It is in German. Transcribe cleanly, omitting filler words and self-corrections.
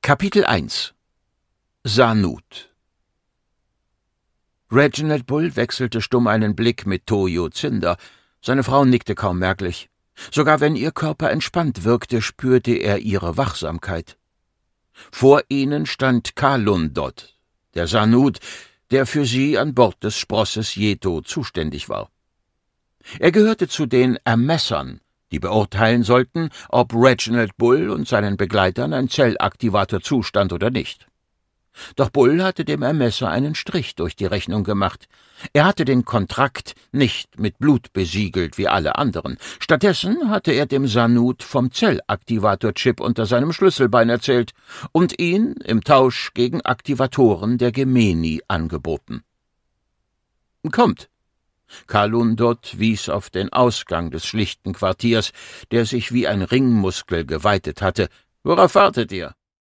Kapitel 1 Sanut. Reginald Bull wechselte stumm einen Blick mit Tojo Zinder. Seine Frau nickte kaum merklich. Sogar wenn ihr Körper entspannt wirkte, spürte er ihre Wachsamkeit. Vor ihnen stand Kalundot, der Sanut, der für sie an Bord des Sprosses Jeto zuständig war. Er gehörte zu den Ermessern, die beurteilen sollten, ob Reginald Bull und seinen Begleitern ein Zellaktivator zustand oder nicht. Doch Bull hatte dem Ermesser einen Strich durch die Rechnung gemacht. Er hatte den Kontrakt nicht mit Blut besiegelt wie alle anderen. Stattdessen hatte er dem Sanut vom Zellaktivator-Chip unter seinem Schlüsselbein erzählt und ihn im Tausch gegen Aktivatoren der Gemeni angeboten. »Kommt!« Kalundot wies auf den Ausgang des schlichten Quartiers, der sich wie ein Ringmuskel geweitet hatte. »Worauf wartet ihr?«